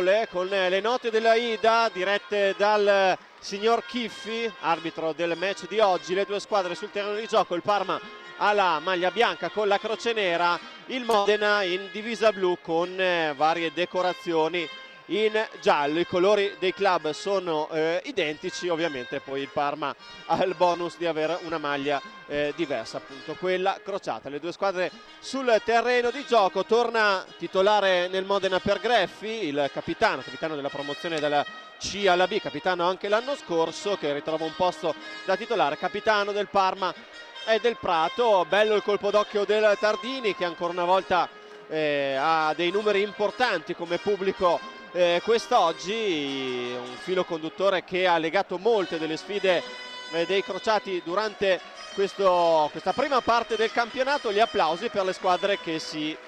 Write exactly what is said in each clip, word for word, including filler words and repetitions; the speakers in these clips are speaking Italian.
parole con le note della Ida dirette dal signor Chiffi, arbitro del match di oggi. Le due squadre sul terreno di gioco, il Parma ha la maglia bianca con la croce nera, il Modena in divisa blu con eh, varie decorazioni in giallo. I colori dei club sono eh, identici, ovviamente poi il Parma ha il bonus di avere una maglia eh, diversa, appunto quella crociata. Le due squadre sul terreno di gioco. Torna titolare nel Modena per Greffi, il capitano, capitano della promozione dalla C alla B, capitano anche l'anno scorso, che ritrova un posto da titolare. Capitano del Parma è Del Prato. Bello il colpo d'occhio del Tardini, che ancora una volta eh, ha dei numeri importanti come pubblico Eh, quest'oggi, un filo conduttore che ha legato molte delle sfide eh, dei crociati durante questo, questa prima parte del campionato. Gli applausi per le squadre che si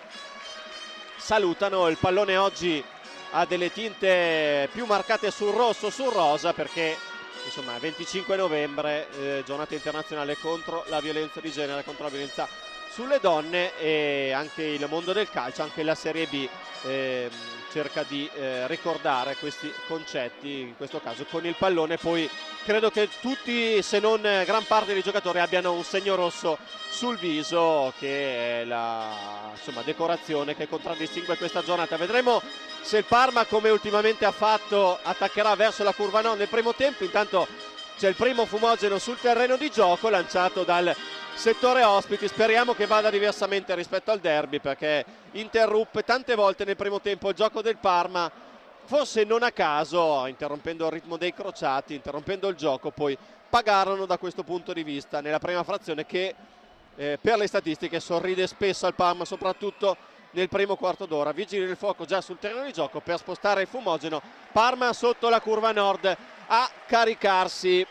salutano. Il pallone oggi ha delle tinte più marcate sul rosso, sul rosa, perché insomma venticinque novembre, eh, giornata internazionale contro la violenza di genere, contro la violenza sulle donne, e anche il mondo del calcio, anche la Serie B eh, cerca di eh, ricordare questi concetti, in questo caso con il pallone. Poi credo che tutti, se non gran parte dei giocatori, abbiano un segno rosso sul viso, che è la insomma, decorazione che contraddistingue questa giornata. Vedremo se il Parma, come ultimamente ha fatto, attaccherà verso la curva no nel primo tempo. Intanto c'è il primo fumogeno sul terreno di gioco lanciato dal settore ospiti. Speriamo che vada diversamente rispetto al derby, perché interruppe tante volte nel primo tempo il gioco del Parma, forse non a caso, interrompendo il ritmo dei crociati, interrompendo il gioco. Poi pagarono da questo punto di vista nella prima frazione, che eh, per le statistiche sorride spesso al Parma, soprattutto nel primo quarto d'ora. Vigili del fuoco già sul terreno di gioco per spostare il fumogeno. Parma sotto la curva nord a caricarsi.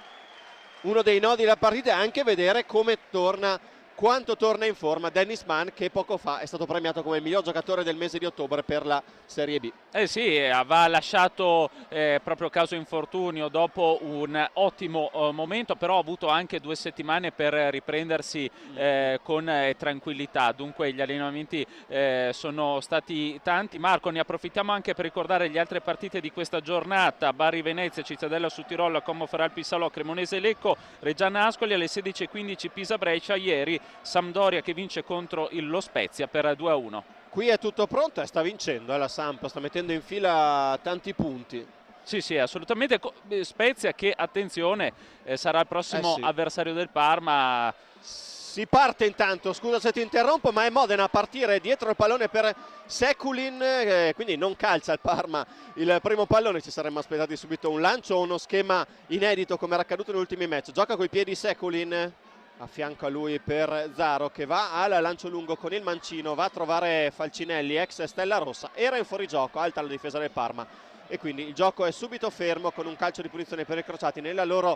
Uno dei nodi della partita è anche vedere come torna, quanto torna in forma Dennis Mann, che poco fa è stato premiato come il miglior giocatore del mese di ottobre per la Serie B. Eh sì, aveva lasciato eh, proprio caso infortunio dopo un ottimo eh, momento, però ha avuto anche due settimane per riprendersi eh, con eh, tranquillità. Dunque gli allenamenti eh, sono stati tanti. Marco, ne approfittiamo anche per ricordare le altre partite di questa giornata: Bari Venezia, Cittadella su Tirolo, Como Ferral Pissalò, Cremonese Lecco, Reggiana Ascoli. Alle sedici e quindici Pisa Brescia. Ieri Sampdoria che vince contro il Lo Spezia per due a uno. Qui è tutto pronto e sta vincendo, eh, la Samp, sta mettendo in fila tanti punti. Sì, sì, assolutamente. Spezia che, attenzione, eh, sarà il prossimo eh sì. avversario del Parma. Si parte intanto, scusa se ti interrompo, ma è Modena a partire dietro il pallone per Sekulin, eh, quindi non calcia il Parma il primo pallone. Ci saremmo aspettati subito un lancio o uno schema inedito come era accaduto negli ultimi match. Gioca coi piedi Sekulin, a fianco a lui per Zaro, che va al lancio lungo con il mancino, va a trovare Falcinelli, ex Stella Rossa. Era in fuorigioco, alta la difesa del Parma, e quindi il gioco è subito fermo con un calcio di punizione per i crociati nella loro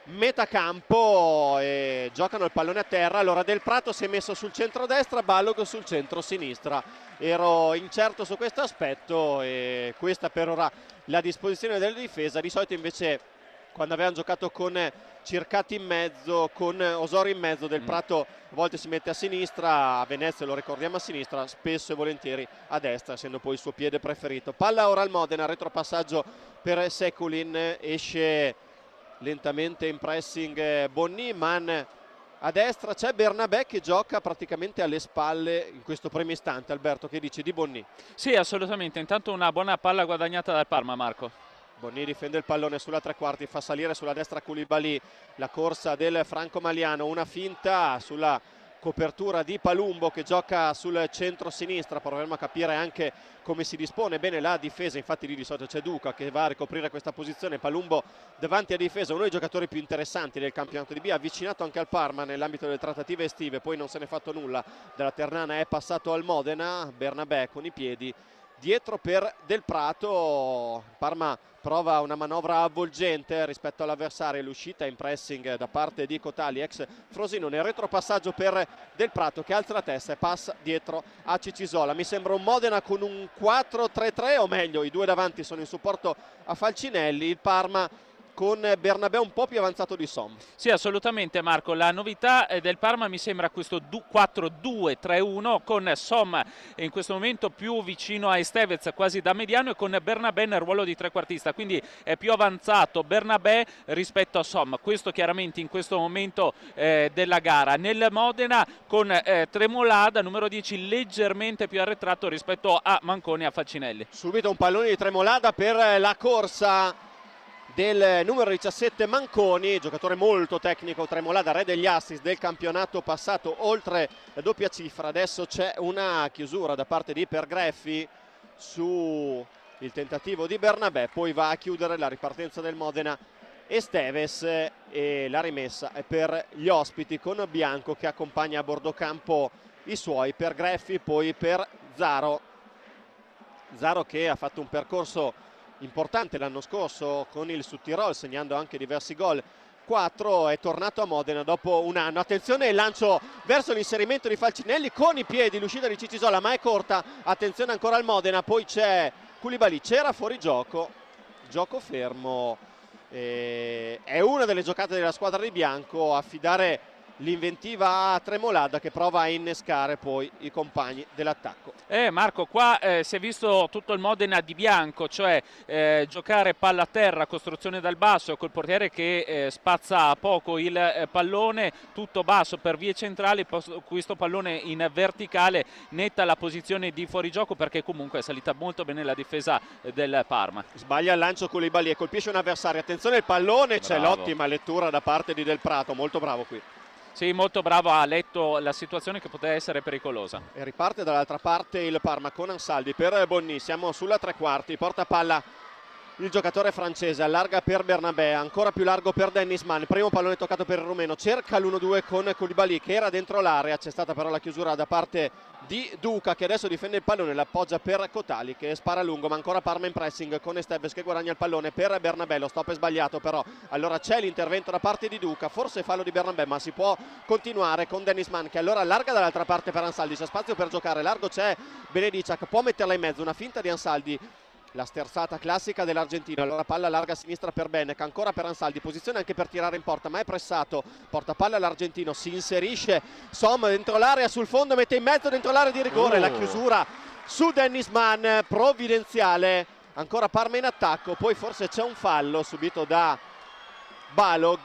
metacampo, e giocano il pallone a terra. Allora Del Prato si è messo sul centro-destra, Balog sul centro-sinistra. Ero incerto su questo aspetto, e questa per ora la disposizione della difesa. Di solito invece, quando avevano giocato con Circati in mezzo, con Osorio in mezzo, Del Prato a volte si mette a sinistra, a Venezia lo ricordiamo a sinistra, spesso e volentieri a destra, essendo poi il suo piede preferito. Palla ora al Modena, retropassaggio per Sekulin, esce lentamente in pressing Bonni, Mann a destra, c'è Bernabé che gioca praticamente alle spalle in questo primo istante. Alberto, che dici di Bonni? Sì, assolutamente. Intanto una buona palla guadagnata dal Parma, Marco. Bonni difende il pallone sulla tre quarti, fa salire sulla destra Koulibaly, la corsa del Franco Maliano, una finta sulla copertura di Palumbo che gioca sul centro-sinistra. Proveremo a capire anche come si dispone bene la difesa, infatti lì di solito c'è Duca che va a ricoprire questa posizione. Palumbo davanti a difesa, uno dei giocatori più interessanti del campionato di B, avvicinato anche al Parma nell'ambito delle trattative estive, poi non se n'è fatto nulla. Dalla Ternana è passato al Modena. Bernabé con i piedi dietro per Del Prato. Parma prova una manovra avvolgente rispetto all'avversario, l'uscita in pressing da parte di Cotali, ex Frosinone, nel retropassaggio per Del Prato che alza la testa e passa dietro a Cicisola. Mi sembra un Modena con un quattro tre tre, o meglio i due davanti sono in supporto a Falcinelli. Il Parma con Bernabé un po' più avanzato di Som. Sì, assolutamente Marco, la novità del Parma mi sembra questo quattro due tre uno con Som in questo momento più vicino a Estevez, quasi da mediano, e con Bernabé nel ruolo di trequartista, quindi è più avanzato Bernabé rispetto a Som. Questo chiaramente in questo momento eh, della gara. Nel Modena con eh, Tremolada, numero dieci, leggermente più arretrato rispetto a Manconi e a Falcinelli. Subito un pallone di Tremolada per la corsa del numero diciassette Manconi, giocatore molto tecnico. Tremolada, re degli assist del campionato passato, oltre la doppia cifra. Adesso c'è una chiusura da parte di Pergreffi su il tentativo di Bernabé, poi va a chiudere la ripartenza del Modena Esteves, e la rimessa è per gli ospiti con Bianco che accompagna a bordo campo i suoi. Pergreffi, poi per Zaro Zaro che ha fatto un percorso importante l'anno scorso con il Südtirol, segnando anche diversi gol. quattro, è tornato a Modena dopo un anno. Attenzione, il lancio verso l'inserimento di Falcinelli con i piedi, l'uscita di Cicisola, ma è corta. Attenzione ancora al Modena, poi c'è Koulibaly, c'era fuori gioco, gioco fermo. E è una delle giocate della squadra di Bianco, affidare l'inventiva a Tremolada che prova a innescare poi i compagni dell'attacco. Eh Marco, qua eh, si è visto tutto il Modena di Bianco, cioè eh, giocare palla a terra, costruzione dal basso, col portiere che eh, spazza a poco il eh, pallone, tutto basso per vie centrali, questo pallone in verticale netta la posizione di fuorigioco, perché comunque è salita molto bene la difesa del Parma. Sbaglia il lancio Koulibaly e colpisce un avversario. Attenzione il pallone, c'è l'ottima lettura da parte di Del Prato, molto bravo qui. Sì, molto bravo, ha letto la situazione che poteva essere pericolosa. E riparte dall'altra parte il Parma con Ansaldi per Bonni, siamo sulla tre quarti, porta palla il giocatore francese, allarga per Bernabé, ancora più largo per Dennis Mann, primo pallone toccato per il rumeno, cerca l'uno due con Koulibaly che era dentro l'area, c'è stata però la chiusura da parte di Duca che adesso difende il pallone, l'appoggia per Cotali che spara lungo, ma ancora Parma in pressing con Esteves che guadagna il pallone per Bernabé, lo stop è sbagliato però, allora c'è l'intervento da parte di Duca, forse fallo di Bernabé, ma si può continuare con Dennis Mann che allora allarga dall'altra parte per Ansaldi, c'è spazio per giocare, largo c'è Benediciak, può metterla in mezzo, una finta di Ansaldi. La sterzata classica dell'argentino, allora palla larga a sinistra per Benek, ancora per Ansaldi, posizione anche per tirare in porta, ma è pressato, porta palla all'argentino, si inserisce Som dentro l'area, sul fondo mette in mezzo dentro l'area di rigore, oh. La chiusura su Dennis Mann, provvidenziale, ancora Parma in attacco, poi forse c'è un fallo subito da Balog,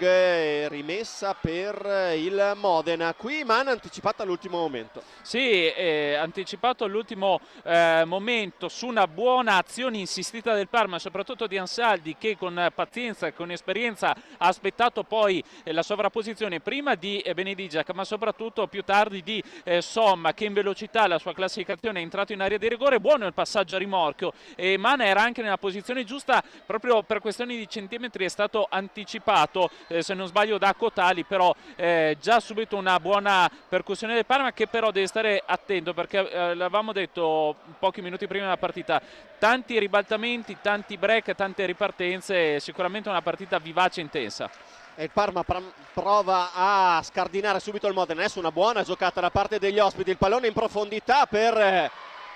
rimessa per il Modena. Qui Mann anticipata all'ultimo momento. Sì, eh, anticipato all'ultimo eh, momento su una buona azione insistita del Parma, soprattutto di Ansaldi che con pazienza e con esperienza ha aspettato poi eh, la sovrapposizione prima di eh, Benediciak, ma soprattutto più tardi di eh, Som che in velocità la sua classificazione è entrato in area di rigore. Buono il passaggio a rimorchio e Mann era anche nella posizione giusta, proprio per questioni di centimetri è stato anticipato. Eh, se non sbaglio da Cotali, però eh, già subito una buona percussione del Parma che però deve stare attento perché eh, l'avevamo detto pochi minuti prima della partita, tanti ribaltamenti, tanti break, tante ripartenze, sicuramente una partita vivace e intensa. E il Parma prova a scardinare subito il Modena, adesso una buona giocata da parte degli ospiti, il pallone in profondità per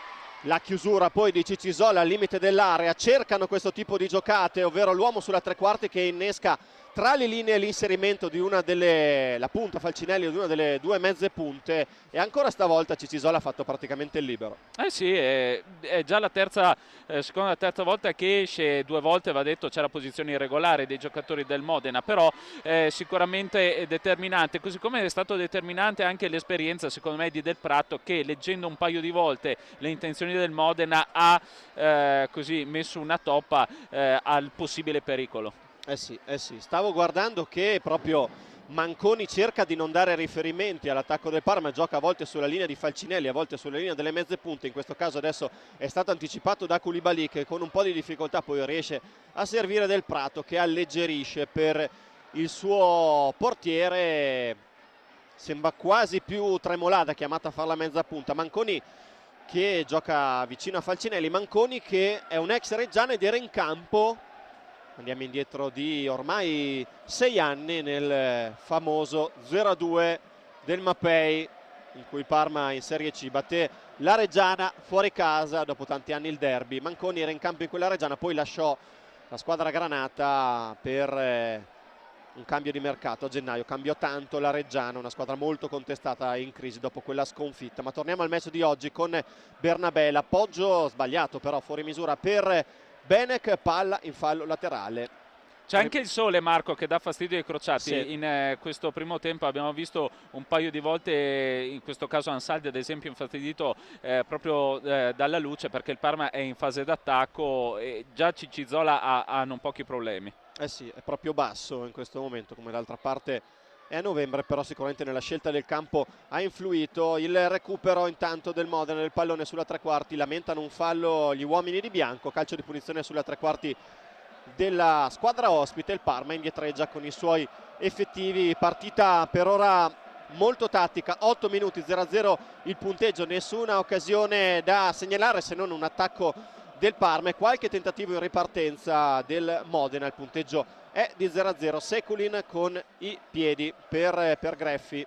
la chiusura poi di Cicisola al limite dell'area, cercano questo tipo di giocate, ovvero l'uomo sulla tre quarti che innesca tra le linee l'inserimento di una delle, la punta Falcinelli di una delle due mezze punte, e ancora stavolta Cicisola ha fatto praticamente il libero. Eh sì, è, è già la terza, eh, seconda terza volta che esce, due volte va detto c'è la posizione irregolare dei giocatori del Modena, però eh, sicuramente è determinante, così come è stato determinante anche l'esperienza secondo me di Del Prato che leggendo un paio di volte le intenzioni del Modena ha eh, così messo una toppa eh, al possibile pericolo. Eh sì, eh sì, stavo guardando che proprio Manconi cerca di non dare riferimenti all'attacco del Parma, gioca a volte sulla linea di Falcinelli, a volte sulla linea delle mezze punte, in questo caso adesso è stato anticipato da Koulibaly che con un po' di difficoltà poi riesce a servire Del Prato che alleggerisce per il suo portiere, sembra quasi più Tremolada chiamata a fare la mezza punta, Manconi che gioca vicino a Falcinelli, Manconi che è un ex reggiano ed era in campo, andiamo indietro di ormai sei anni, nel famoso zero a due del Mapei in cui Parma in Serie C batté la Reggiana fuori casa dopo tanti anni il derby. Manconi era in campo in quella Reggiana, poi lasciò la squadra granata per eh, un cambio di mercato a gennaio. Cambiò tanto la Reggiana, una squadra molto contestata e in crisi dopo quella sconfitta. Ma torniamo al match di oggi con Bernabé, l'appoggio sbagliato però fuori misura per Benek, palla in fallo laterale. C'è anche il sole, Marco, che dà fastidio ai crociati. Sì. In eh, questo primo tempo abbiamo visto un paio di volte, in questo caso Ansaldi ad esempio, infastidito eh, proprio eh, dalla luce, perché il Parma è in fase d'attacco e già Ciccizola ha, ha non pochi problemi. Eh sì, è proprio basso in questo momento, come d'altra parte è a novembre, però sicuramente nella scelta del campo ha influito. Il recupero intanto del Modena, del pallone sulla tre quarti, lamentano un fallo gli uomini di bianco, calcio di punizione sulla tre quarti della squadra ospite. Il Parma indietreggia con i suoi effettivi. Partita per ora molto tattica, otto minuti, zero a zero il punteggio, nessuna occasione da segnalare se non un attacco del Parma e qualche tentativo in ripartenza del Modena. Il punteggio è di zero a zero. Sekulin con i piedi per, per Greffi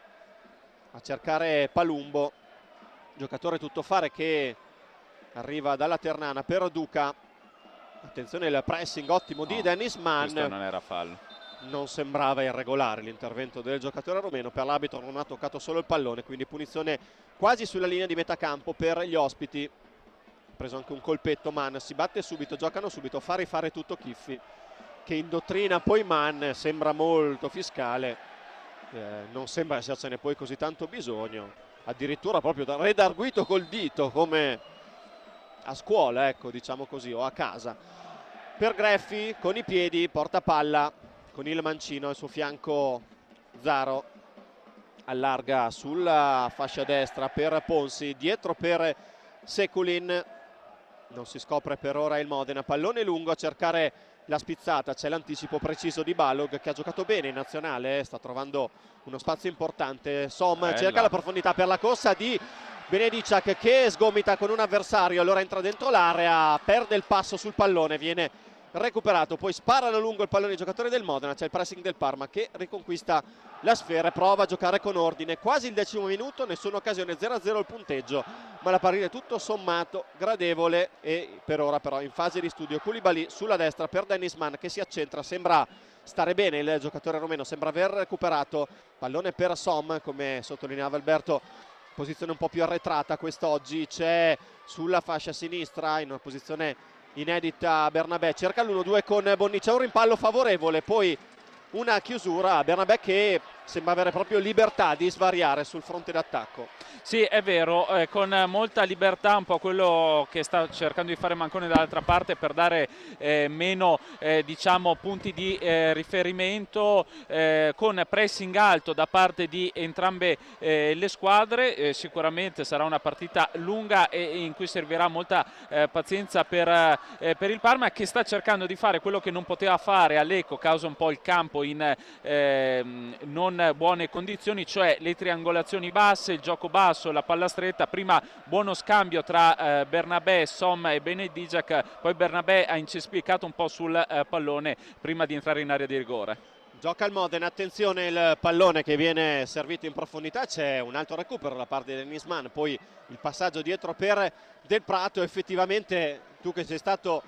a cercare Palumbo, giocatore tuttofare che arriva dalla Ternana per Duca. Attenzione il pressing ottimo di no, Dennis Mann. Questo non era fallo. Non sembrava irregolare l'intervento del giocatore romeno. Per l'arbitro non ha toccato solo il pallone, quindi punizione quasi sulla linea di metà campo per gli ospiti. Ha preso anche un colpetto Mann, si batte subito, giocano subito, fa rifare tutto Chiffi che indottrina poi Mann, sembra molto fiscale, eh, non sembra essercene poi così tanto bisogno, addirittura proprio da redarguito col dito come a scuola, ecco, diciamo così, o a casa. Per Greffi con i piedi porta palla con il mancino al suo fianco. Zaro allarga sulla fascia destra per Ponsi, dietro per Sekulin, non si scopre per ora il Modena. Pallone lungo a cercare la spizzata, c'è l'anticipo preciso di Balog che ha giocato bene in nazionale, sta trovando uno spazio importante. Som Bella. Cerca la profondità per la corsa di Benediciak che sgomita con un avversario, allora entra dentro l'area, perde il passo sul pallone, viene recuperato, poi sparano lungo il pallone i giocatori del Modena. C'è il pressing del Parma che riconquista la sfera e prova a giocare con ordine. Quasi il decimo minuto, nessuna occasione, zero a zero il punteggio, ma la partita è tutto sommato gradevole e per ora però in fase di studio. Koulibaly sulla destra per Dennis Mann che si accentra, sembra stare bene il giocatore romeno, sembra aver recuperato. Pallone per Som, come sottolineava Alberto, posizione un po' più arretrata quest'oggi. C'è sulla fascia sinistra in una posizione inedita Bernabé, cerca l'uno due con Bonni, c'è un rimpallo favorevole, poi una chiusura a Bernabé che sembra avere proprio libertà di svariare sul fronte d'attacco. Sì, è vero, eh, con molta libertà, un po' quello che sta cercando di fare Manconi dall'altra parte per dare eh, meno eh, diciamo punti di eh, riferimento, eh, con pressing alto da parte di entrambe eh, le squadre. Eh, sicuramente sarà una partita lunga e in cui servirà molta eh, pazienza per, eh, per il Parma, che sta cercando di fare quello che non poteva fare a Lecco causa un po' il campo in eh, non buone condizioni, cioè le triangolazioni basse, il gioco basso, la palla stretta. Prima buono scambio tra eh, Bernabé, Som e Benediciak, poi Bernabé ha incespicato un po' sul eh, pallone prima di entrare in area di rigore. Gioca il Modena, attenzione il pallone che viene servito in profondità, c'è un altro recupero da parte di Dennis Mann, poi il passaggio dietro per Del Prato. Effettivamente tu che sei stato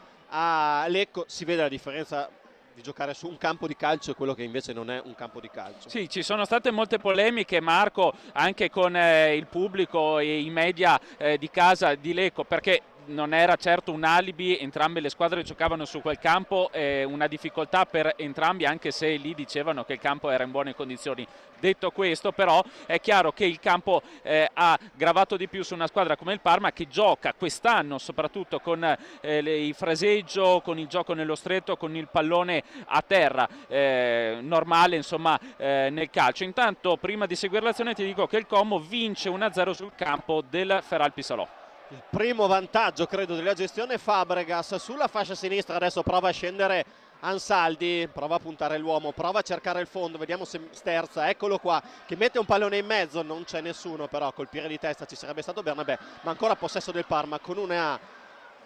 a Lecco si vede la differenza di giocare su un campo di calcio e quello che invece non è un campo di calcio. Sì, ci sono state molte polemiche, Marco, anche con eh, il pubblico e i media eh, di casa di Lecco, perché non era certo un alibi, entrambe le squadre giocavano su quel campo, eh, una difficoltà per entrambi, anche se lì dicevano che il campo era in buone condizioni. Detto questo, però, è chiaro che il campo eh, ha gravato di più su una squadra come il Parma, che gioca quest'anno soprattutto con eh, le, il fraseggio, con il gioco nello stretto, con il pallone a terra, eh, normale insomma eh, nel calcio. Intanto, prima di seguire l'azione, ti dico che il Como vince uno a zero sul campo del Feralpi Salò. Il primo vantaggio credo della gestione Fabregas sulla fascia sinistra, adesso prova a scendere Ansaldi, prova a puntare l'uomo, prova a cercare il fondo, vediamo se sterza, eccolo qua che mette un pallone in mezzo, non c'è nessuno, però a colpire di testa ci sarebbe stato Bernabé, ma ancora possesso del Parma con una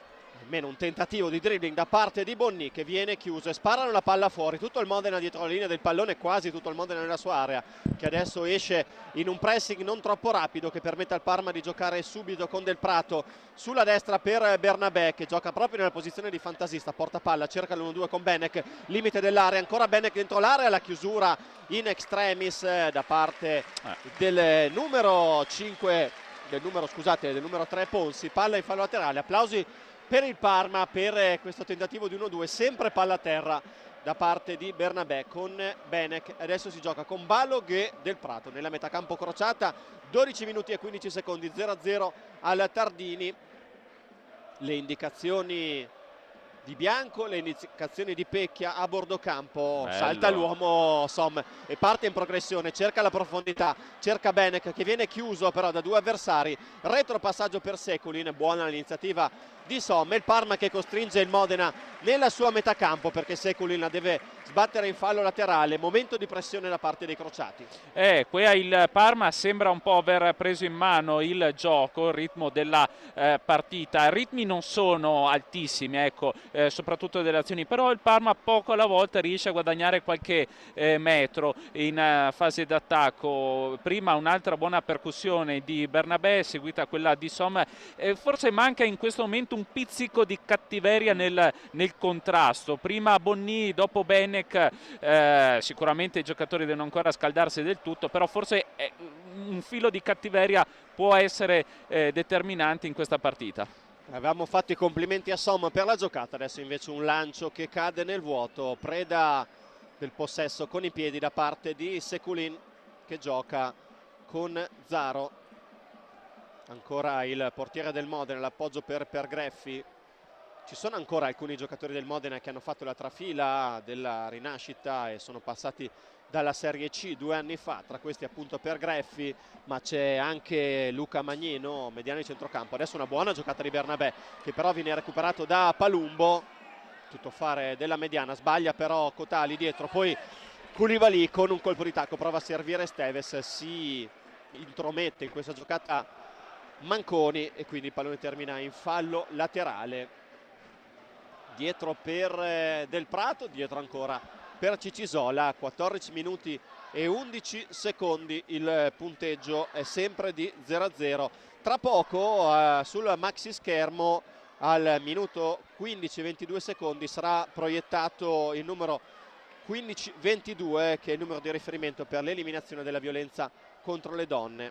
almeno un tentativo di dribbling da parte di Bonny che viene chiuso e sparano la palla fuori. Tutto il Modena dietro la linea del pallone, quasi tutto il Modena nella sua area, che adesso esce in un pressing non troppo rapido che permette al Parma di giocare subito con Del Prato sulla destra per Bernabé, che gioca proprio nella posizione di fantasista, porta palla, cerca l'uno due con Benek, limite dell'area, ancora Benek dentro l'area, la chiusura in extremis eh, da parte del numero cinque, del numero scusate, del numero tre Ponsi. Palla in fallo laterale, applausi per il Parma per questo tentativo di uno due, sempre palla a terra da parte di Bernabé con Benek. Adesso si gioca con Balog e Del Prato nella metacampo crociata, dodici minuti e quindici secondi, zero a zero al Tardini. Le indicazioni di Bianco, le indicazioni di Pecchia a bordo campo. Bello. Salta l'uomo Som e parte in progressione, cerca la profondità, cerca Benek che viene chiuso però da due avversari, retropassaggio per Sekulin, buona l'iniziativa di Som, e il Parma che costringe il Modena nella sua metà campo perché Sekulin la deve sbattere in fallo laterale. Momento di pressione da parte dei crociati. Eh, qui il Parma sembra un po' aver preso in mano il gioco, il ritmo della eh, partita. I ritmi non sono altissimi, ecco, eh, soprattutto delle azioni, però il Parma poco alla volta riesce a guadagnare qualche eh, metro in uh, fase d'attacco. Prima un'altra buona percussione di Bernabé, seguita quella di Som. Eh, forse manca in questo momento un pizzico di cattiveria nel, nel contrasto. Prima Bonny, dopo Benek. Eh, sicuramente i giocatori devono ancora scaldarsi del tutto, però forse eh, un filo di cattiveria può essere eh, determinante in questa partita. Avevamo fatto i complimenti a Som per la giocata, adesso invece un lancio che cade nel vuoto, preda del possesso con i piedi da parte di Sekulin che gioca con Zaro. Ancora il portiere del Modena, l'appoggio per, per Greffi. Ci sono ancora alcuni giocatori del Modena che hanno fatto la trafila della rinascita e sono passati dalla Serie C due anni fa, tra questi appunto per Greffi, ma c'è anche Luca Magnino, mediano di centrocampo. Adesso una buona giocata di Bernabé che però viene recuperato da Palumbo, tutto fare della mediana, sbaglia però Cotali dietro, poi Koulibaly con un colpo di tacco prova a servire Steves, si intromette in questa giocata Manconi e quindi il pallone termina in fallo laterale. Dietro per eh, Del Prato, dietro ancora per Cicisola, quattordici minuti e undici secondi, il punteggio è sempre di zero a zero. Tra poco eh, sul maxi schermo al minuto quindici ventidue secondi sarà proiettato il numero quindici ventidue che è il numero di riferimento per l'eliminazione della violenza contro le donne.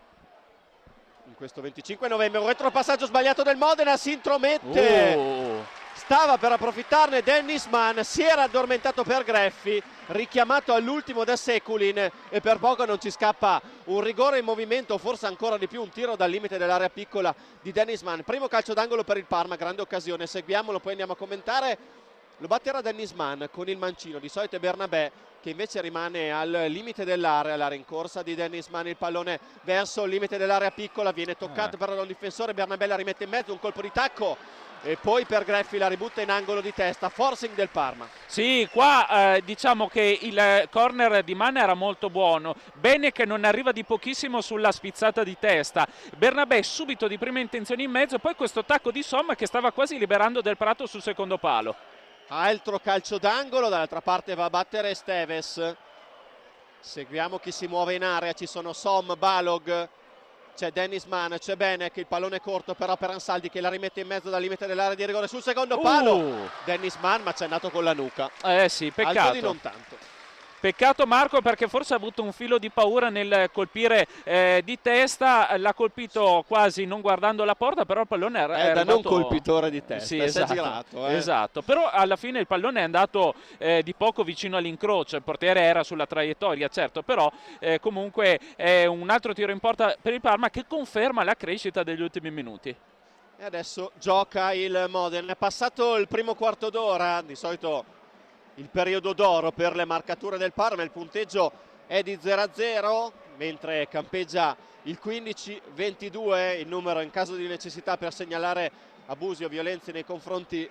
In questo venticinque novembre un retropassaggio sbagliato del Modena, si intromette. Oh. Stava per approfittarne Dennis Mann, si era addormentato per Greffi, richiamato all'ultimo da Sekulin e per poco non ci scappa un rigore in movimento, forse ancora di più un tiro dal limite dell'area piccola di Dennis Mann. Primo calcio d'angolo per il Parma, grande occasione, seguiamolo poi andiamo a commentare. Lo batterà Dennis Mann con il mancino, di solito è Bernabé che invece rimane al limite dell'area. La rincorsa di Dennis Mann, il pallone verso il limite dell'area piccola, viene toccato eh. però da un difensore, Bernabé la rimette in mezzo, un colpo di tacco e poi per Greffi la ributta in angolo di testa, forcing del Parma. Sì, qua eh, diciamo che il corner di Mann era molto buono, bene che non arriva di pochissimo sulla spizzata di testa, Bernabé subito di prima intenzione in mezzo, poi questo tacco di Som che stava quasi liberando Del Prato sul secondo palo. Altro calcio d'angolo, dall'altra parte va a battere Steves. Seguiamo chi si muove in area, ci sono Som, Balog, c'è Dennis Mann, c'è Benek, il pallone corto però per Ansaldi che la rimette in mezzo dal limite dell'area di rigore sul secondo palo. Uh. Dennis Mann, ma c'è andato con la nuca. Eh sì, peccato. Alto di non tanto. Peccato Marco, perché forse ha avuto un filo di paura nel colpire eh, di testa, l'ha colpito quasi non guardando la porta, però il pallone era è da non colpitore di testa, sì, esatto, si è girato, eh. esatto, però alla fine il pallone è andato eh, di poco vicino all'incrocio, il portiere era sulla traiettoria certo, però eh, comunque è un altro tiro in porta per il Parma che conferma la crescita degli ultimi minuti. E adesso gioca il Modena, è passato il primo quarto d'ora, di solito il periodo d'oro per le marcature del Parma, il punteggio è di zero a zero, mentre campeggia il quindici ventidue, il numero in caso di necessità per segnalare abusi o violenze nei confronti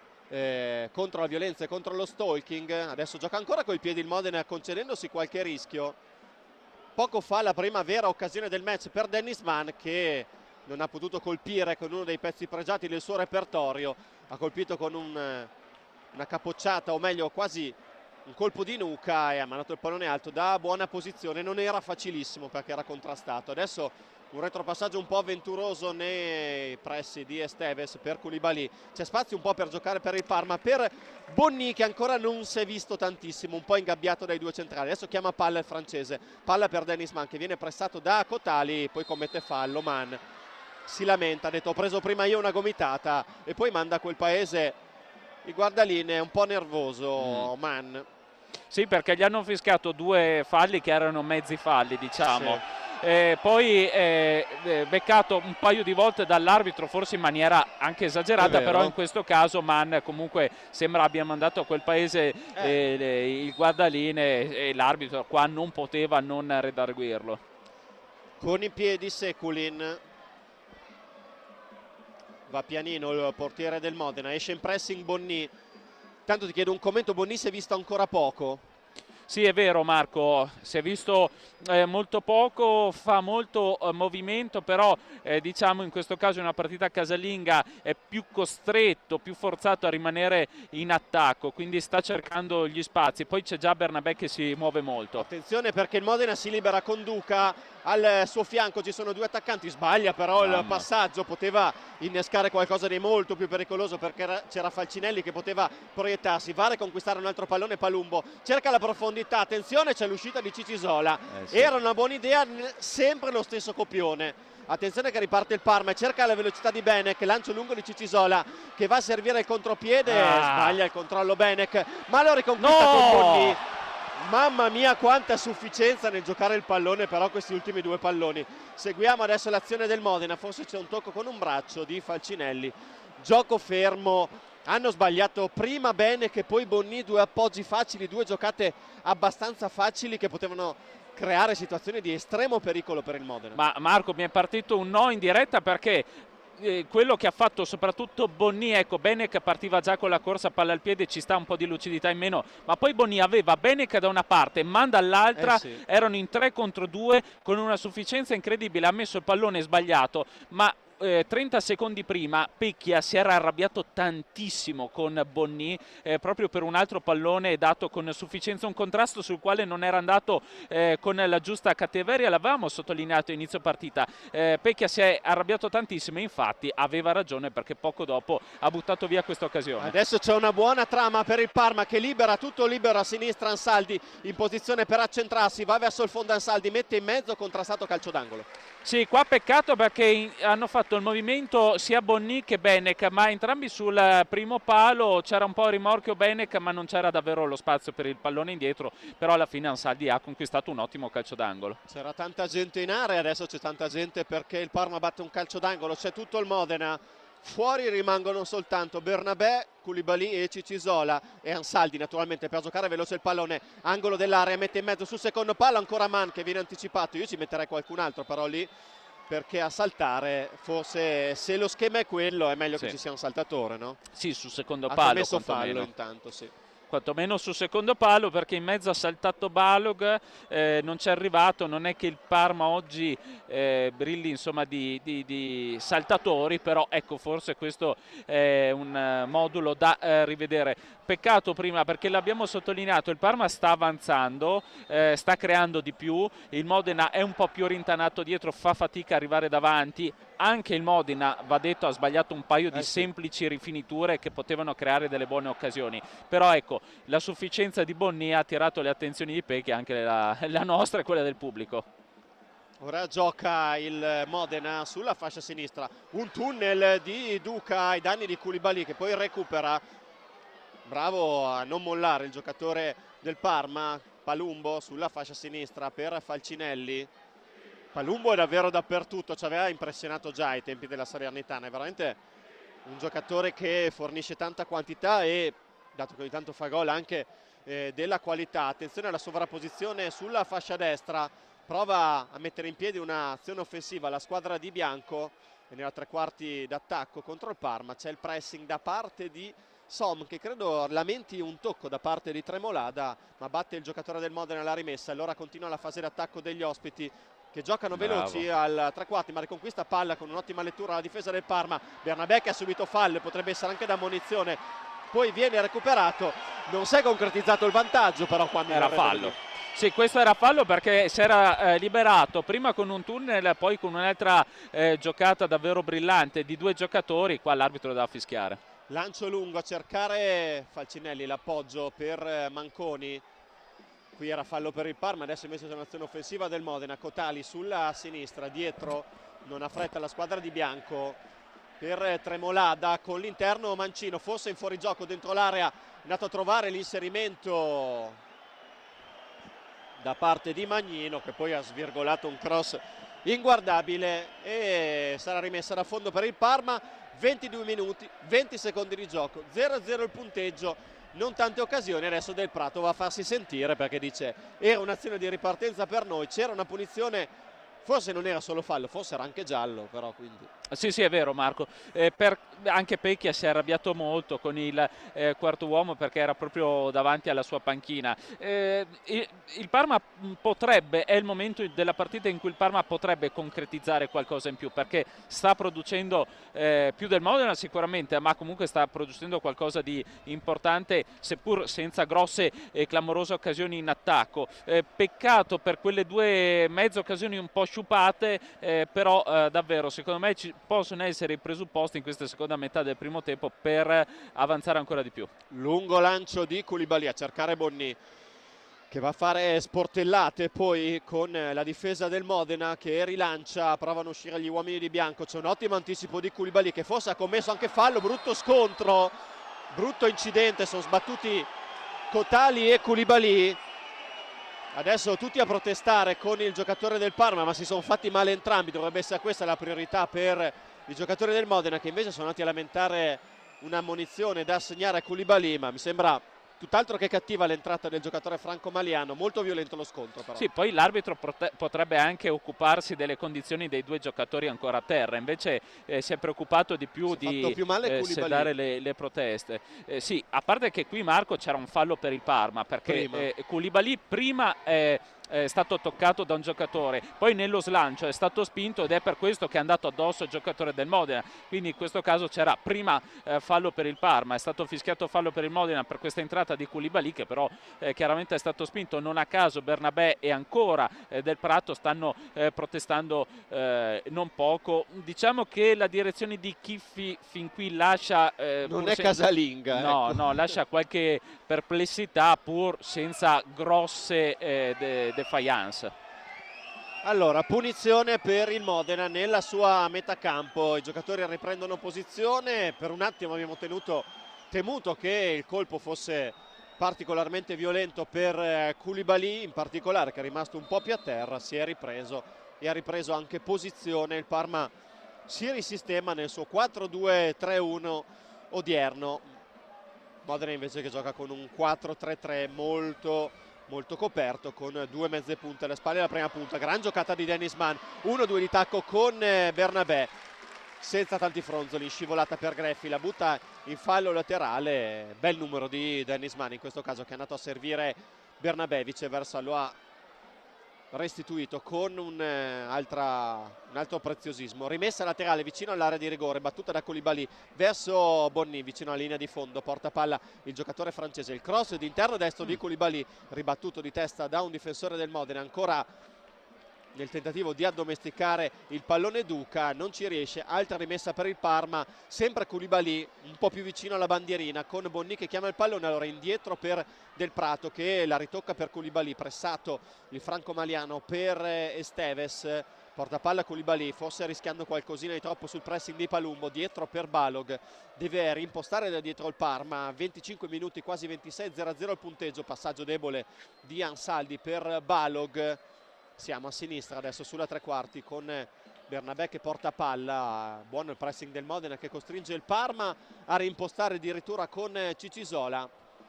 eh, contro la violenza e contro lo stalking. Adesso gioca ancora coi piedi il Modena concedendosi qualche rischio. Poco fa la prima vera occasione del match per Dennis Mann che non ha potuto colpire con uno dei pezzi pregiati del suo repertorio ha colpito con un, una capocciata, o meglio quasi un colpo di nuca, e ha mandato il pallone alto da buona posizione. Non era facilissimo perché era contrastato. Adesso un retropassaggio un po' avventuroso nei pressi di Esteves per Koulibaly. C'è spazio un po' per giocare per il Parma, per Bonny che ancora non si è visto tantissimo, un po' ingabbiato dai due centrali. Adesso chiama palla il francese, palla per Dennis Mann che viene pressato da Cotali, poi commette fallo. Mann si lamenta, ha detto ho preso prima io una gomitata, e poi manda a quel paese il guardaline un po' nervoso. mm. Mann. Sì, perché gli hanno fischiato due falli che erano mezzi falli, diciamo. Sì. Eh, poi eh, beccato un paio di volte dall'arbitro, forse in maniera anche esagerata, però in questo caso Mann comunque sembra abbia mandato a quel paese eh. Eh, il guardaline, e l'arbitro qua non poteva non redarguirlo. Con i piedi Sekulin, va pianino il portiere del Modena, esce in pressing Bonny. Tanto ti chiedo un commento, Bonny si è visto ancora poco. Sì, è vero Marco, si è visto eh, molto poco, fa molto eh, movimento, però eh, diciamo in questo caso in una partita casalinga è più costretto, più forzato a rimanere in attacco, quindi sta cercando gli spazi. Poi c'è già Bernabé che si muove molto. Attenzione perché il Modena si libera con Duca, al suo fianco ci sono due attaccanti, sbaglia però Mamma. il passaggio, poteva innescare qualcosa di molto più pericoloso perché c'era Falcinelli che poteva proiettarsi, va a riconquistare un altro pallone Palumbo, cerca la profondità, attenzione c'è l'uscita di Cicisola, eh sì. era una buona idea, sempre lo stesso copione. Attenzione che riparte il Parma e cerca la velocità di Benek, lancio lungo di Cicisola che va a servire il contropiede, ah. sbaglia il controllo Benek, ma lo riconquista no! con Bonny. Mamma mia quanta sufficienza nel giocare il pallone però questi ultimi due palloni. Seguiamo adesso l'azione del Modena, forse c'è un tocco con un braccio di Falcinelli, gioco fermo, hanno sbagliato prima Benek e poi Bonny, due appoggi facili, due giocate abbastanza facili che potevano creare situazioni di estremo pericolo per il Modena. Ma Marco, mi è partito un no in diretta perché Eh, quello che ha fatto soprattutto Bonny, ecco, Benek partiva già con la corsa palla al piede, ci sta un po' di lucidità in meno, ma poi Bonny aveva Benek da una parte, Mann dall'altra, eh sì. erano in tre contro due con una sufficienza incredibile, ha messo il pallone sbagliato, ma Eh, trenta secondi prima Pecchia si era arrabbiato tantissimo con Bonny eh, proprio per un altro pallone dato con sufficienza, un contrasto sul quale non era andato eh, con la giusta cattiveria, l'avevamo sottolineato a inizio partita. eh, Pecchia si è arrabbiato tantissimo e infatti aveva ragione perché poco dopo ha buttato via questa occasione. Adesso c'è una buona trama per il Parma che libera, tutto libero a sinistra, Ansaldi in posizione per accentrarsi, va verso il fondo Ansaldi, mette in mezzo, contrastato, calcio d'angolo. Sì, qua peccato perché in, hanno fatto il movimento sia Bonny che Benek, ma entrambi sul primo palo, c'era un po' rimorchio Benek ma non c'era davvero lo spazio per il pallone indietro, però alla fine Ansaldi ha conquistato un ottimo calcio d'angolo. C'era tanta gente in area, adesso c'è tanta gente perché il Parma batte un calcio d'angolo, c'è tutto il Modena. Fuori rimangono soltanto Bernabé, Koulibaly e Cicisola e Ansaldi naturalmente per giocare veloce il pallone, angolo dell'area, mette in mezzo sul secondo palo ancora Mann che viene anticipato, io ci metterei qualcun altro però lì perché a saltare forse se lo schema è quello è meglio sì. che ci sia un saltatore, no? Sì, sul secondo palo. Ha messo fallo intanto, sì. Quantomeno sul secondo palo perché in mezzo ha saltato Balog, eh, non c'è arrivato, non è che il Parma oggi eh, brilli insomma di, di, di saltatori, però ecco forse questo è un uh, modulo da uh, rivedere. Peccato prima perché l'abbiamo sottolineato, il Parma sta avanzando, eh, sta creando di più, il Modena è un po' più rintanato dietro, fa fatica a arrivare davanti, anche il Modena, va detto, ha sbagliato un paio di eh sì. semplici rifiniture che potevano creare delle buone occasioni, però ecco la sufficienza di Bonny ha attirato le attenzioni di Pecchia, anche la, la nostra e quella del pubblico. Ora gioca il Modena sulla fascia sinistra, un tunnel di Duca ai danni di Koulibaly che poi recupera, bravo a non mollare il giocatore del Parma, Palumbo sulla fascia sinistra per Falcinelli. Palumbo è davvero dappertutto, ci aveva impressionato già ai tempi della Salernitana, è veramente un giocatore che fornisce tanta quantità e, dato che ogni tanto fa gol, anche eh, della qualità. Attenzione alla sovrapposizione sulla fascia destra, prova a mettere in piedi un'azione offensiva la squadra di Bianco e nella tre quarti d'attacco contro il Parma c'è il pressing da parte di Som che credo lamenti un tocco da parte di Tremolada, ma batte il giocatore del Modena alla rimessa. Allora continua la fase d'attacco degli ospiti, che giocano Bravo. veloci al tre quarti, ma riconquista palla con un'ottima lettura alla difesa del Parma. Bernabé che ha subito fallo, potrebbe essere anche da ammonizione, poi viene recuperato, non si è concretizzato il vantaggio, però quando era fallo. Sì, questo era fallo perché si era eh, liberato prima con un tunnel, poi con un'altra eh, giocata davvero brillante di due giocatori. Qua l'arbitro deve fischiare. Lancio lungo a cercare Falcinelli, l'appoggio per Manconi. Qui era fallo per il Parma, adesso invece c'è un'azione offensiva del Modena. Cotali sulla sinistra, dietro non ha fretta la squadra di bianco per Tremolada con l'interno Mancino, forse in fuorigioco dentro l'area, è andato a trovare l'inserimento da parte di Magnino, che poi ha svirgolato un cross inguardabile e sarà rimessa da fondo per il Parma. Ventidue minuti, venti secondi di gioco, zero a zero il punteggio, non tante occasioni. Adesso Del Prato va a farsi sentire perché dice era un'azione di ripartenza per noi, c'era una punizione, forse non era solo fallo, forse era anche giallo, però quindi... Sì, sì, è vero Marco, eh, per, anche Pecchia si è arrabbiato molto con il eh, quarto uomo perché era proprio davanti alla sua panchina. Eh, il, il Parma potrebbe, è il momento della partita in cui il Parma potrebbe concretizzare qualcosa in più, perché sta producendo eh, più del Modena sicuramente, ma comunque sta producendo qualcosa di importante, seppur senza grosse e clamorose occasioni in attacco. Eh, peccato per quelle due mezze occasioni un po' sciupate, eh, però eh, davvero secondo me ci possono essere i presupposti in questa seconda metà del primo tempo per avanzare ancora di più. Lungo lancio di Koulibaly a cercare Bonni, che va a fare sportellate poi con la difesa del Modena che rilancia, provano a uscire gli uomini di bianco. C'è un ottimo anticipo di Koulibaly che forse ha commesso anche fallo, brutto scontro, brutto incidente, sono sbattuti Cotali e Koulibaly. Adesso tutti a protestare con il giocatore del Parma, ma si sono fatti male entrambi. Dovrebbe essere questa la priorità per i giocatori del Modena, che invece sono andati a lamentare un'ammonizione da assegnare a Koulibaly, ma mi sembra tutt'altro che cattiva l'entrata del giocatore franco-maliano, molto violento lo scontro però. Sì, poi l'arbitro potrebbe anche occuparsi delle condizioni dei due giocatori ancora a terra, invece eh, si è preoccupato di più si di più male eh, sedare le, le proteste. Eh, sì, a parte che qui Marco c'era un fallo per il Parma, perché prima. Eh, Koulibaly prima eh, è stato toccato da un giocatore, poi nello slancio è stato spinto ed è per questo che è andato addosso al giocatore del Modena, quindi in questo caso c'era prima eh, fallo per il Parma, è stato fischiato fallo per il Modena per questa entrata di Koulibaly che però eh, chiaramente è stato spinto. Non a caso Bernabé e ancora eh, Del Prato stanno eh, protestando eh, non poco. Diciamo che la direzione di Chiffi fin qui lascia eh, non è casalinga, no, ecco. no, lascia qualche perplessità pur senza grosse eh, de defiance. Allora, punizione per il Modena nella sua metà campo, i giocatori riprendono posizione. Per un attimo abbiamo tenuto, temuto che il colpo fosse particolarmente violento per Koulibaly, in particolare, che è rimasto un po' più a terra, si è ripreso e ha ripreso anche posizione. Il Parma si risistema nel suo quattro due tre uno odierno. Modena invece che gioca con un quattro tre tre molto molto coperto, con due mezze punte alle spalle. La prima punta, gran giocata di Dennis Mann, uno due di tacco con Bernabé senza tanti fronzoli, scivolata per Greffi, la butta in fallo laterale. Bel numero di Dennis Mann in questo caso, che è andato a servire Bernabé, viceversa lo ha restituito con un, eh, altra, un altro preziosismo. Rimessa laterale vicino all'area di rigore, battuta da Koulibaly verso Bonni, vicino alla linea di fondo, porta palla il giocatore francese, il cross di interno destro di Koulibaly, ribattuto di testa da un difensore del Modena, ancora nel tentativo di addomesticare il pallone Duca, non ci riesce. Altra rimessa per il Parma, sempre Koulibaly un po' più vicino alla bandierina, con Bonni che chiama il pallone, allora indietro per Del Prato che la ritocca per Koulibaly, pressato il franco-maliano per Esteves, porta palla Koulibaly, forse rischiando qualcosina di troppo sul pressing di Palumbo, dietro per Balog, deve rimpostare da dietro il Parma. Venticinque minuti, quasi ventisei, zero a zero il punteggio, passaggio debole di Ansaldi per Balog. Siamo a sinistra adesso sulla tre quarti con Bernabé che porta palla, buono il pressing del Modena che costringe il Parma a reimpostare addirittura con Cicisola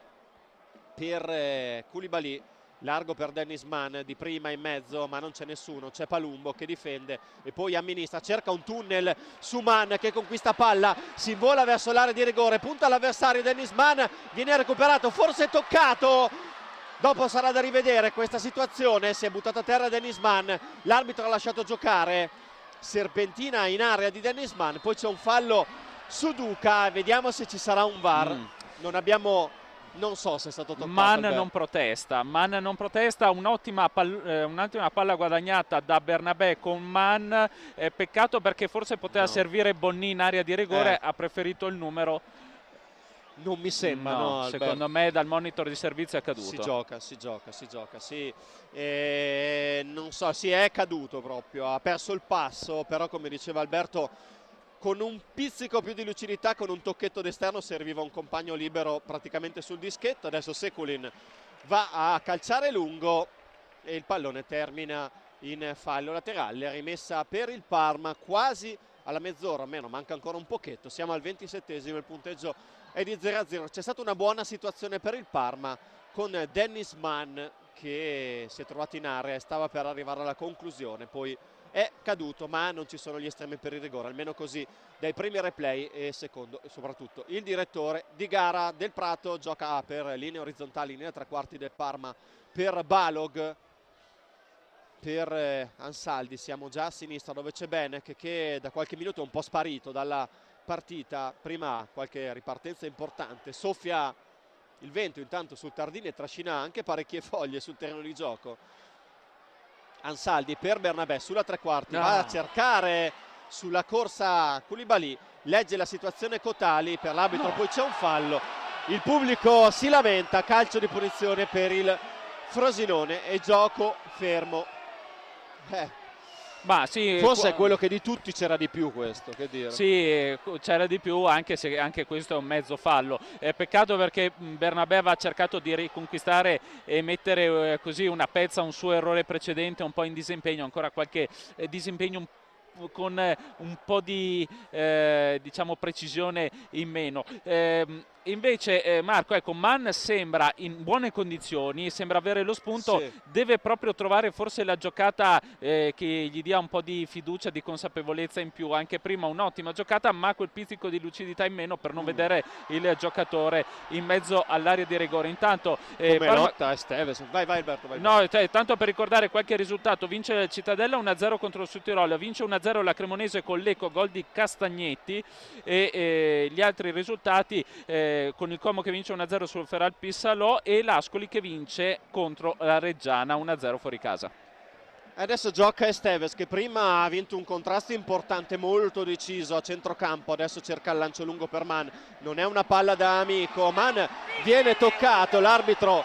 per Koulibaly, largo per Dennis Mann, di prima in mezzo ma non c'è nessuno, c'è Palumbo che difende e poi amministra, cerca un tunnel su Mann che conquista palla, si invola verso l'area di rigore, punta l'avversario Dennis Mann, viene recuperato, forse toccato Dopo sarà da rivedere questa situazione, si è buttato a terra Dennis Mann, l'arbitro ha lasciato giocare, serpentina in area di Dennis Mann, poi c'è un fallo su Duca, vediamo se ci sarà un V A R. Mm. Non abbiamo, non so se è stato toccato. Mann non protesta, Mann non protesta, un'ottima pall eh, un'ottima palla guadagnata da Bernabé con Mann, eh, peccato perché forse poteva no. servire Bonny in area di rigore, eh. ha preferito il numero. Non mi sembra, no, no, secondo me dal monitor di servizio è caduto. Si gioca, si gioca, si gioca, sì. E non so, sì, è caduto proprio, ha perso il passo, però come diceva Alberto, con un pizzico più di lucidità, con un tocchetto d'esterno serviva un compagno libero praticamente sul dischetto. Adesso Sekulin va a calciare lungo e il pallone termina in fallo laterale, rimessa per il Parma quasi alla mezz'ora, almeno manca ancora un pochetto, siamo al ventisettesimo, il punteggio è di zero a zero. C'è stata una buona situazione per il Parma con Dennis Mann che si è trovato in area e stava per arrivare alla conclusione, poi è caduto, ma non ci sono gli estremi per il rigore, almeno così dai primi replay. E secondo e soprattutto il direttore di gara Del Prato gioca per linee orizzontali, linea tre quarti del Parma per Balog, per eh, Ansaldi siamo già a sinistra dove c'è Benek che da qualche minuto è un po' sparito dalla partita, prima qualche ripartenza importante, soffia il vento intanto sul Tardini e trascina anche parecchie foglie sul terreno di gioco. Ansaldi per Bernabé sulla tre quarti, no. va a cercare sulla corsa Koulibaly, legge la situazione Cotali per l'arbitro, no. poi c'è un fallo, il pubblico si lamenta, calcio di punizione per il Frosinone e gioco fermo. Eh. Ma sì, forse è quello che di tutti c'era di più questo, che dire. Sì, c'era di più, anche se anche questo è un mezzo fallo. È peccato perché Bernabé aveva cercato di riconquistare e mettere eh, così una pezza a un suo errore precedente, un po' in disimpegno, ancora qualche eh, disimpegno un con eh, un po' di eh, diciamo precisione in meno. Eh, invece eh, Marco, ecco, Mann sembra in buone condizioni, sembra avere lo spunto, sì. deve proprio trovare forse la giocata eh, che gli dia un po' di fiducia, di consapevolezza in più. Anche prima un'ottima giocata, ma quel pizzico di lucidità in meno per non mm. vedere il giocatore in mezzo all'area di rigore. Intanto eh, come Parma... lotta Esteves. Vai vai Alberto, vai. No, cioè, tanto per ricordare qualche risultato: vince il Cittadella uno a zero contro il Sudtirolo, vince uno a zero la Cremonese con l'Eco, gol di Castagnetti, e eh, gli altri risultati eh, con il Como che vince uno a zero sul Feral Pissalò e l'Ascoli che vince contro la Reggiana uno a zero fuori casa. Adesso gioca Esteves che prima ha vinto un contrasto importante, molto deciso a centrocampo, adesso cerca il lancio lungo per Mann, non è una palla da amico, Mann viene toccato, l'arbitro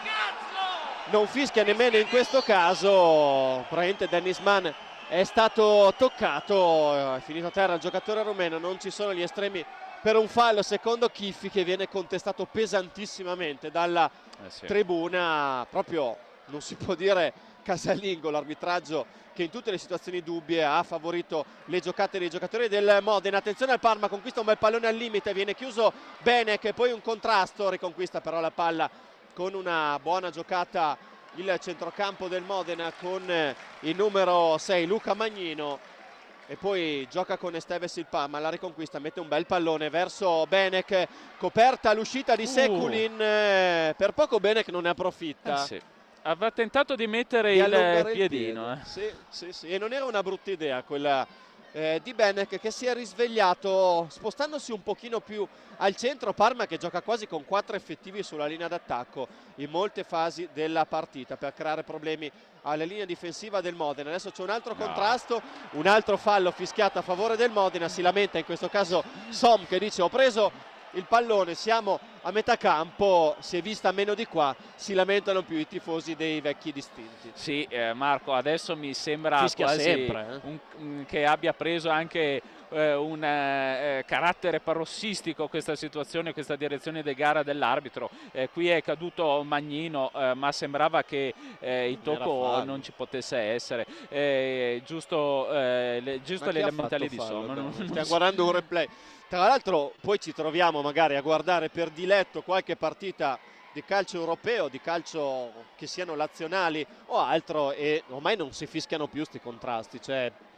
non fischia nemmeno in questo caso, probabilmente Dennis Mann è stato toccato, è finito a terra il giocatore rumeno, non ci sono gli estremi per un fallo secondo Chiffi che viene contestato pesantissimamente dalla eh sì. tribuna, proprio non si può dire casalingo l'arbitraggio che in tutte le situazioni dubbie ha favorito le giocate dei giocatori del Modena. Attenzione al Parma, conquista un bel pallone al limite, viene chiuso bene, che poi un contrasto, riconquista però la palla con una buona giocata il centrocampo del Modena con il numero sei Luca Magnino. E poi gioca con Esteves il Parma, la riconquista, mette un bel pallone verso Benek, coperta l'uscita di Sekulin, uh. per poco Benek non ne approfitta. Eh sì. Aveva tentato di mettere di il piedino. Il eh. sì, sì, sì. E non era una brutta idea quella eh, di Benek, che si è risvegliato spostandosi un pochino più al centro. Parma che gioca quasi con quattro effettivi sulla linea d'attacco in molte fasi della partita per creare problemi alla linea difensiva del Modena. Adesso c'è un altro no. contrasto, un altro fallo fischiato a favore del Modena, si lamenta in questo caso Som che dice ho preso il pallone, siamo a metà campo, si è vista meno di qua, si lamentano più i tifosi dei vecchi distinti. Sì, eh, Marco, adesso mi sembra Fischia quasi sempre, eh? un, un, che abbia preso anche eh, un eh, carattere parossistico questa situazione, questa direzione di gara dell'arbitro. Eh, qui è caduto Magnino, eh, ma sembrava che eh, il tocco non ci potesse essere. Eh, giusto eh, le, giusto le lamentali di Somma. Stiamo guardando un replay. Tra l'altro poi ci troviamo magari a guardare per diletto qualche partita di calcio europeo, di calcio che siano nazionali o altro, e ormai non si fischiano più sti contrasti, cioè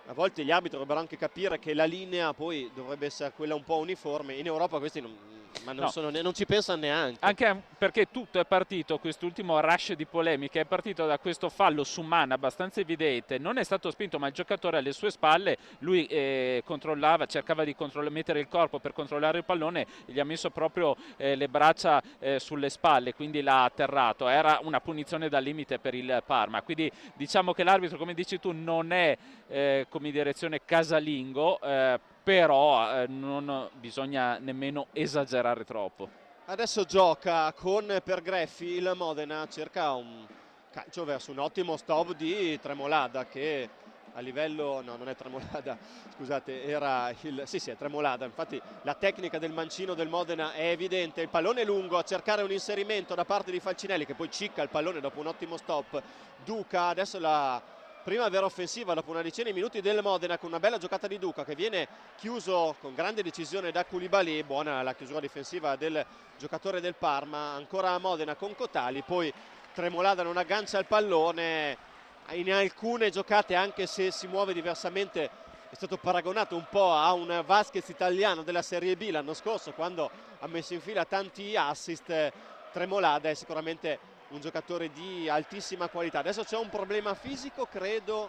a volte gli arbitri dovrebbero anche capire che la linea poi dovrebbe essere quella un po' uniforme. In Europa questi non, ma non, No. sono, non ci pensano neanche. Anche perché tutto è partito, quest'ultimo rush di polemiche è partito da questo fallo su Man abbastanza evidente, non è stato spinto ma il giocatore alle sue spalle, lui eh, controllava, cercava di mettere il corpo per controllare il pallone, gli ha messo proprio eh, le braccia eh, sulle spalle, quindi l'ha atterrato, era una punizione dal limite per il Parma, quindi diciamo che l'arbitro, come dici tu, non è eh, come direzione casalingo, eh, però eh, non bisogna nemmeno esagerare troppo. Adesso gioca con Pergreffi il Modena, cerca un calcio verso un ottimo stop di Tremolada che a livello, no non è Tremolada, scusate, era il, sì sì è Tremolada, infatti la tecnica del mancino del Modena è evidente, il pallone è lungo a cercare un inserimento da parte di Falcinelli che poi cicca il pallone dopo un ottimo stop, Duca, adesso la prima vera offensiva dopo una decina di minuti del Modena con una bella giocata di Duca che viene chiuso con grande decisione da Koulibaly, buona la chiusura difensiva del giocatore del Parma, ancora Modena con Cotali, poi Tremolada non aggancia il pallone, in alcune giocate anche se si muove diversamente è stato paragonato un po' a un Vasquez italiano della Serie B l'anno scorso quando ha messo in fila tanti assist. Tremolada è sicuramente un giocatore di altissima qualità. Adesso c'è un problema fisico, credo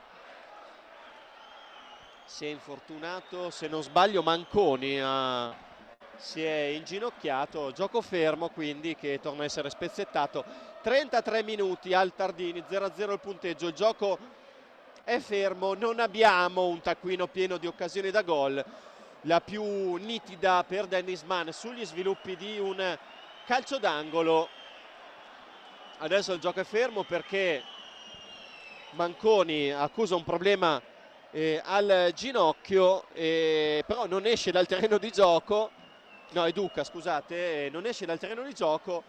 si è infortunato, se non sbaglio Manconi ha, si è inginocchiato, gioco fermo quindi che torna a essere spezzettato. Trentatré minuti al Tardini, zero a zero il punteggio, il gioco è fermo, non abbiamo un taccuino pieno di occasioni da gol, la più nitida per Dennis Mann sugli sviluppi di un calcio d'angolo. Adesso il gioco è fermo perché Manconi accusa un problema eh, al ginocchio, eh, però non esce dal terreno di gioco, no è Duca scusate, eh, non esce dal terreno di gioco,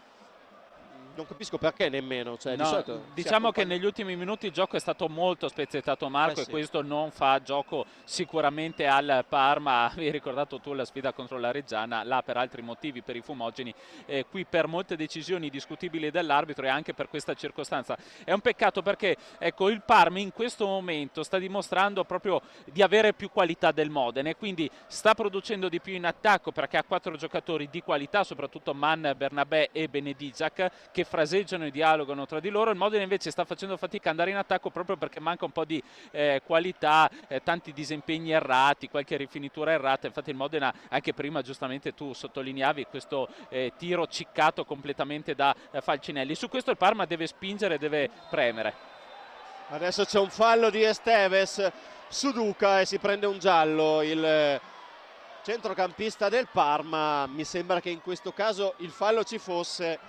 non capisco perché nemmeno. Cioè, no, di solito diciamo che negli ultimi minuti il gioco è stato molto spezzettato Marco, eh e sì. questo non fa gioco sicuramente al Parma. Avevi ricordato tu la sfida contro la Reggiana, là per altri motivi, per i fumogeni, eh, qui per molte decisioni discutibili dell'arbitro e anche per questa circostanza. È un peccato perché ecco, il Parma in questo momento sta dimostrando proprio di avere più qualità del Modena e quindi sta producendo di più in attacco perché ha quattro giocatori di qualità, soprattutto Man, Bernabé e Benedigiac, che fraseggiano e dialogano tra di loro. Il Modena invece sta facendo fatica ad andare in attacco proprio perché manca un po' di eh, qualità, eh, tanti disimpegni errati, qualche rifinitura errata. Infatti il Modena, anche prima giustamente tu sottolineavi questo eh, tiro ciccato completamente da eh, Falcinelli. Su questo il Parma deve spingere, deve premere. Adesso c'è un fallo di Esteves su Duca e si prende un giallo il centrocampista del Parma. Mi sembra che in questo caso il fallo ci fosse.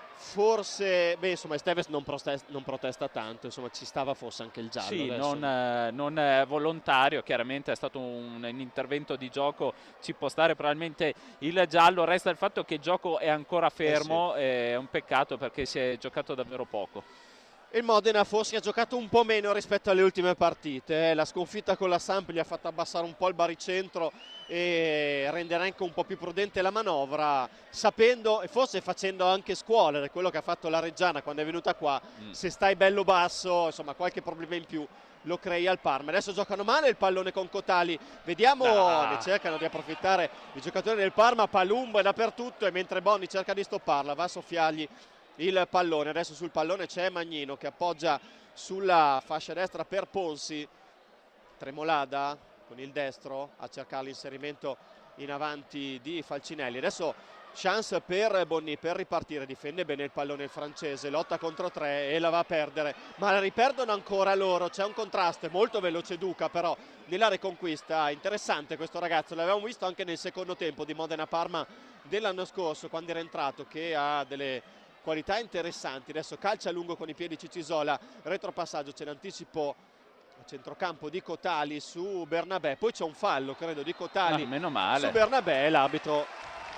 Forse, beh insomma Esteves non protesta, non protesta tanto, insomma ci stava forse anche il giallo. Sì, adesso. non, eh, non eh, volontario, chiaramente è stato un, un intervento di gioco, ci può stare probabilmente il giallo, resta il fatto che il gioco è ancora fermo, eh sì. È un peccato perché si è giocato davvero poco. Il Modena forse ha giocato un po' meno rispetto alle ultime partite, eh. La sconfitta con la Samp gli ha fatto abbassare un po' il baricentro e rendere anche un po' più prudente la manovra, sapendo e forse facendo anche scuola quello che ha fatto la Reggiana quando è venuta qua. Mm. Se stai bello basso, insomma qualche problema in più lo crei al Parma. Adesso giocano male il pallone con Cotali, vediamo, ah. ne cercano di approfittare i giocatori del Parma, Palumbo è dappertutto e mentre Bonni cerca di stopparla va a soffiargli il pallone. Adesso sul pallone c'è Magnino che appoggia sulla fascia destra per Ponsi, Tremolada con il destro a cercare l'inserimento in avanti di Falcinelli. Adesso chance per Bonni per ripartire, difende bene il pallone il francese, lotta contro tre e la va a perdere, ma la riperdono ancora loro. C'è un contrasto, molto veloce Duca però nella riconquista. Interessante questo ragazzo, l'avevamo visto anche nel secondo tempo di Modena Parma dell'anno scorso quando era entrato, che ha delle qualità interessanti. Adesso calcia lungo con i piedi Cicisola, retropassaggio, c'è l'anticipo a centrocampo di Cotali su Bernabé, poi c'è un fallo credo di Cotali ah, meno male. su Bernabé, l'arbitro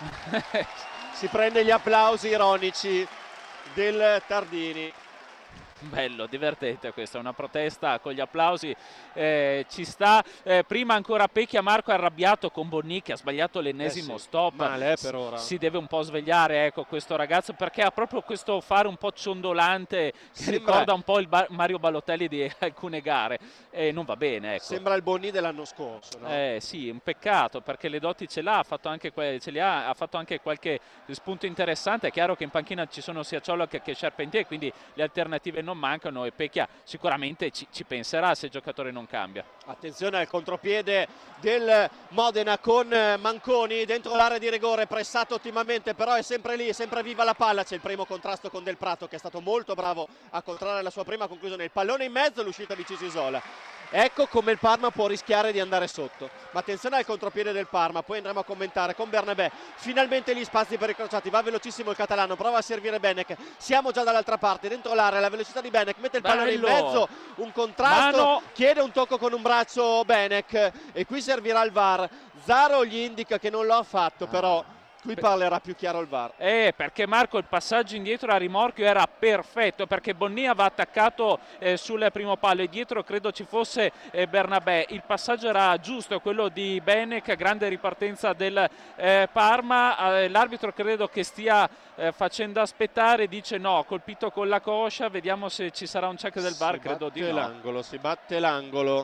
si prende gli applausi ironici del Tardini. Bello, divertente questa, una protesta con gli applausi, eh, ci sta. Eh, prima ancora Pecchia, Marco è arrabbiato con Bonni che ha sbagliato l'ennesimo eh sì, stop. Male, eh, per ora. Si deve un po' svegliare, ecco, questo ragazzo, perché ha proprio questo fare un po' ciondolante che Sembra... ricorda un po' il ba- Mario Balotelli di alcune gare e non va bene, ecco. Sembra il Bonni dell'anno scorso, no? Eh sì, un peccato perché le doti ce l'ha, ha fatto anche, que- ce li ha, ha fatto anche qualche spunto interessante. È chiaro che in panchina ci sono sia Cioloc che Charpentier, quindi le alternative non mancano e Pecchia sicuramente ci, ci penserà se il giocatore non cambia. Attenzione al contropiede del Modena con Manconi dentro l'area di rigore, pressato ottimamente, però è sempre lì, è sempre viva la palla. C'è il primo contrasto con Del Prato che è stato molto bravo a controllare la sua prima conclusione. Il pallone in mezzo, l'uscita di Cisisola. Ecco come il Parma può rischiare di andare sotto, ma attenzione al contropiede del Parma, poi andremo a commentare con Bernabé. Finalmente gli spazi per i crociati, va velocissimo il catalano, prova a servire Benek, siamo già dall'altra parte, dentro l'area, la velocità di Benek, mette il pallone in mezzo, un contrasto, Mano. Chiede un tocco con un braccio Benek e qui servirà il V A R. Zaro gli indica che non lo ha fatto, però qui parlerà più chiaro il V A R. Eh, perché Marco il passaggio indietro a rimorchio era perfetto, perché Bonni aveva attaccato eh, sul primo palo e dietro credo ci fosse eh, Bernabé. Il passaggio era giusto, quello di Benek, grande ripartenza del eh, Parma. Eh, l'arbitro credo che stia eh, facendo aspettare, dice no, colpito con la coscia, vediamo se ci sarà un check del V A R, si credo di no. L'angolo, si batte l'angolo.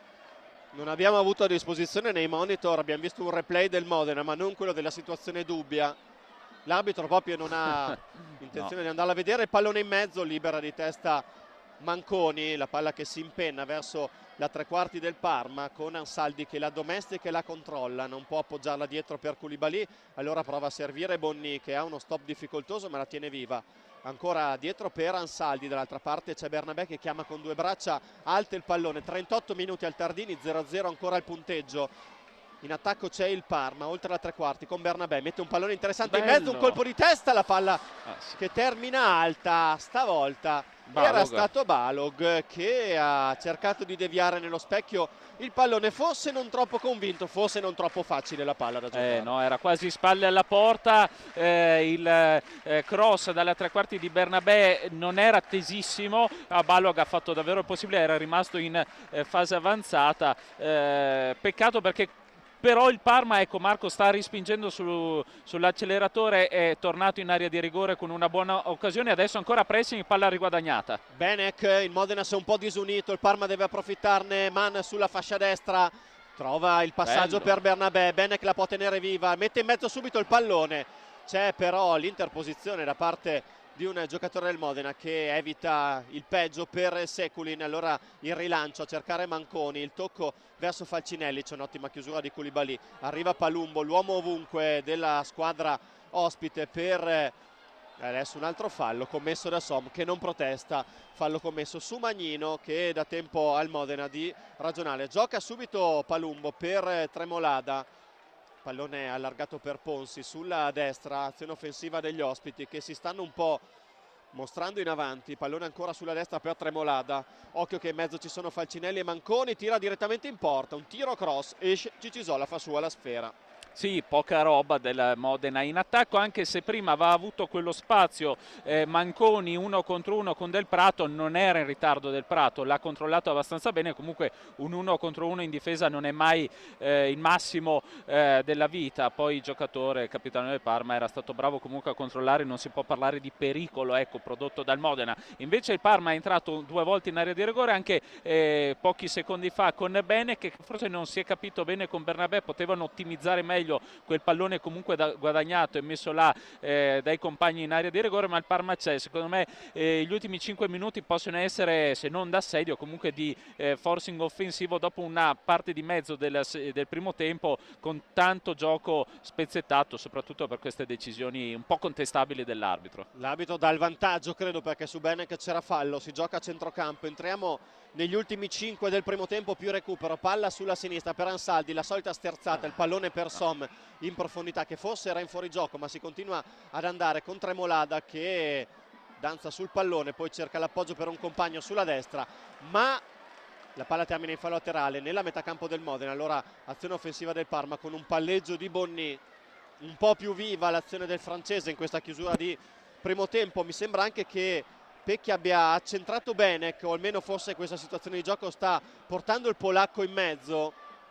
Non abbiamo avuto a disposizione nei monitor, abbiamo visto un replay del Modena, ma non quello della situazione dubbia. L'arbitro proprio non ha intenzione no. di andarla a vedere. Il pallone in mezzo, libera di testa Manconi, la palla che si impenna verso la tre quarti del Parma con Ansaldi che la domestica e la controlla, non può appoggiarla dietro per Koulibaly, allora prova a servire Bonni che ha uno stop difficoltoso ma la tiene viva. Ancora dietro per Ansaldi, dall'altra parte c'è Bernabé che chiama con due braccia alte il pallone. Trentotto minuti al Tardini, zero a zero ancora il punteggio. In attacco c'è il Parma, oltre la tre quarti con Bernabé, mette un pallone interessante Bello. in mezzo, un colpo di testa, la palla ah, sì. che termina alta, stavolta Balog. Era stato Balog che ha cercato di deviare nello specchio il pallone, fosse non troppo convinto, fosse non troppo facile la palla da giocare. Eh, no, era quasi spalle alla porta, eh, il eh, cross dalle tre quarti di Bernabé non era tesissimo, ah, Balog ha fatto davvero il possibile, era rimasto in eh, fase avanzata, eh, peccato perché però il Parma, ecco Marco, sta rispingendo su, sull'acceleratore, è tornato in area di rigore con una buona occasione, adesso ancora pressing, palla riguadagnata. Benek, il Modena si è un po' disunito, il Parma deve approfittarne, Man sulla fascia destra, trova il passaggio Bello. per Bernabé, Benek la può tenere viva, mette in mezzo subito il pallone, c'è però l'interposizione da parte di un giocatore del Modena che evita il peggio per Sekulin, allora il rilancio a cercare Manconi, il tocco verso Falcinelli, c'è un'ottima chiusura di Koulibaly, arriva Palumbo, l'uomo ovunque della squadra ospite per adesso un altro fallo commesso da Som che non protesta, fallo commesso su Magnino che da tempo al Modena di ragionare, gioca subito Palumbo per Tremolada. Pallone allargato per Ponsi sulla destra, azione offensiva degli ospiti che si stanno un po' mostrando in avanti, pallone ancora sulla destra per Tremolada, occhio che in mezzo ci sono Falcinelli e Manconi, tira direttamente in porta, un tiro cross, esce Cicisola, fa sua la sfera. Sì, poca roba del Modena in attacco, anche se prima aveva avuto quello spazio eh, Manconi uno contro uno con Del Prato, non era in ritardo Del Prato, l'ha controllato abbastanza bene, comunque un uno contro uno in difesa non è mai eh, il massimo eh, della vita, poi il giocatore, il capitano del Parma, era stato bravo comunque a controllare, non si può parlare di pericolo ecco, prodotto dal Modena, invece il Parma è entrato due volte in area di rigore anche eh, pochi secondi fa con Bene, che forse non si è capito bene con Bernabé, potevano ottimizzare meglio quel pallone comunque da, guadagnato e messo là eh, dai compagni in area di rigore, ma il Parma c'è, secondo me eh, gli ultimi cinque minuti possono essere se non d'assedio comunque di eh, forcing offensivo dopo una parte di mezzo del, del primo tempo con tanto gioco spezzettato, soprattutto per queste decisioni un po' contestabili dell'arbitro. L'arbitro dà il vantaggio credo perché su Benek c'era fallo, si gioca a centrocampo, entriamo negli ultimi cinque del primo tempo più recupero, palla sulla sinistra per Ansaldi, la solita sterzata, il pallone per Som in profondità che forse era in fuorigioco ma si continua ad andare con Tremolada che danza sul pallone, poi cerca l'appoggio per un compagno sulla destra ma la palla termina in fallo laterale nella metà campo del Modena, allora azione offensiva del Parma con un palleggio di Bonni, un po' più viva l'azione del francese in questa chiusura di primo tempo, mi sembra anche che Pecchi abbia accentrato bene, o almeno forse questa situazione di gioco sta portando il polacco in mezzo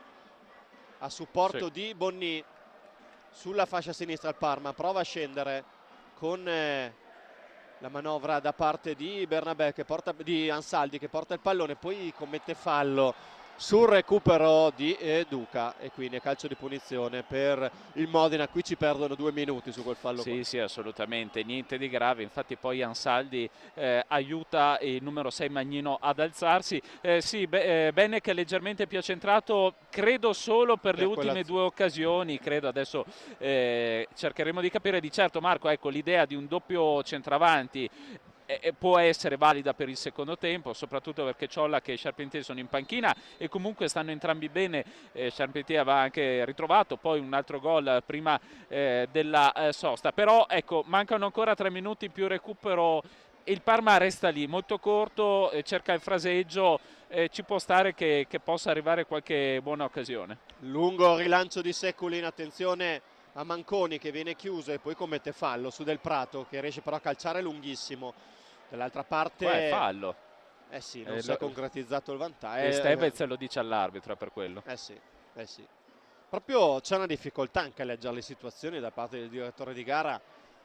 a supporto sì. di Bonny sulla fascia sinistra. Il Parma prova a scendere con eh, la manovra da parte di Bernabé, che porta, di Ansaldi, che porta il pallone, poi commette fallo sul recupero di eh, Duca, e quindi è calcio di punizione per il Modena. Qui ci perdono due minuti su quel fallo. Sì, qua. sì, assolutamente, niente di grave. Infatti poi Ansaldi eh, aiuta il numero sei Magnino ad alzarsi. Eh, sì, be eh, Benek è leggermente più accentrato, credo solo per, per le ultime due occasioni, credo. Adesso eh, cercheremo di capire. Di certo, Marco, ecco, l'idea di un doppio centravanti E può essere valida per il secondo tempo, soprattutto perché Ciollack e Charpentier sono in panchina e comunque stanno entrambi bene. eh, Charpentier aveva anche ritrovato poi un altro gol prima eh, della eh, sosta, però ecco, mancano ancora tre minuti più recupero e il Parma resta lì molto corto, eh, cerca il fraseggio, eh, ci può stare che, che possa arrivare qualche buona occasione. Lungo rilancio di Seculin, attenzione a Manconi che viene chiuso e poi commette fallo su Del Prato, che riesce però a calciare lunghissimo. Dall'altra parte Beh, fallo. Eh sì, non eh, si è concretizzato il vantaggio. E Stevez lo dice all'arbitro per quello. Eh sì, eh sì. Proprio c'è una difficoltà anche a leggere le situazioni da parte del direttore di gara,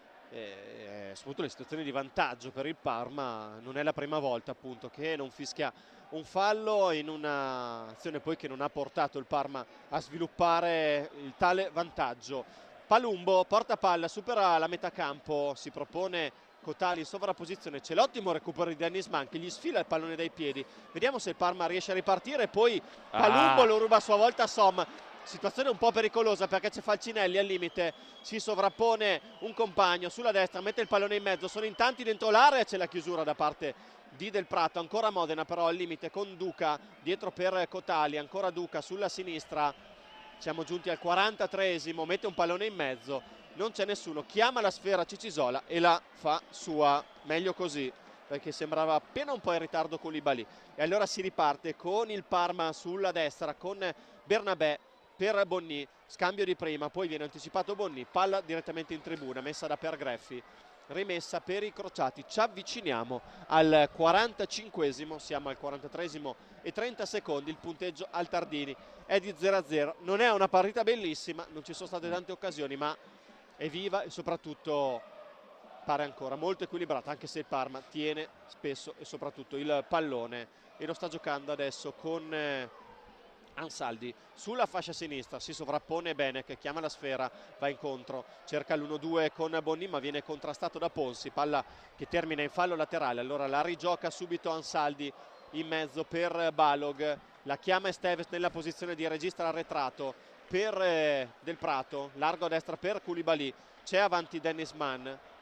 eh, soprattutto le situazioni di vantaggio per il Parma. Non è la prima volta appunto che non fischia un fallo in un'azione poi che non ha portato il Parma a sviluppare il tale vantaggio. Palumbo porta palla, supera la metà campo, si propone Cotali in sovrapposizione, c'è l'ottimo recupero di Dennis Mann che gli sfila il pallone dai piedi. Vediamo se il Parma riesce a ripartire, poi Palumbo ah. lo ruba a sua volta a Som. Situazione un po' pericolosa perché c'è Falcinelli al limite, si sovrappone un compagno sulla destra, mette il pallone in mezzo, sono in tanti dentro l'area e c'è la chiusura da parte di Del Prato. Ancora Modena però al limite con Duca dietro per Cotali, ancora Duca sulla sinistra. Siamo giunti al quarantatreesimo, mette un pallone in mezzo, non c'è nessuno, chiama la sfera Cicisola e la fa sua. Meglio così, perché sembrava appena un po' in ritardo Koulibaly. E allora si riparte con il Parma sulla destra, con Bernabé per Bonny, scambio di prima, poi viene anticipato Bonny, palla direttamente in tribuna, messa da Pergreffi, rimessa per i crociati. Ci avviciniamo al quarantacinquesimo, siamo al quarantatreesimo e trenta secondi, il punteggio al Tardini è di zero a zero. Non è una partita bellissima, non ci sono state tante occasioni, ma è viva e soprattutto pare ancora molto equilibrata, anche se il Parma tiene spesso e soprattutto il pallone e lo sta giocando adesso con eh, Ansaldi sulla fascia sinistra. Si sovrappone bene, che chiama la sfera, va incontro, cerca l'uno due con Bonny ma viene contrastato da Ponsi, palla che termina in fallo laterale. Allora la rigioca subito Ansaldi in mezzo per Balog, la chiama Esteves nella posizione di regista arretrato per eh, Del Prato, largo a destra per Koulibaly, c'è avanti Dennis Mann.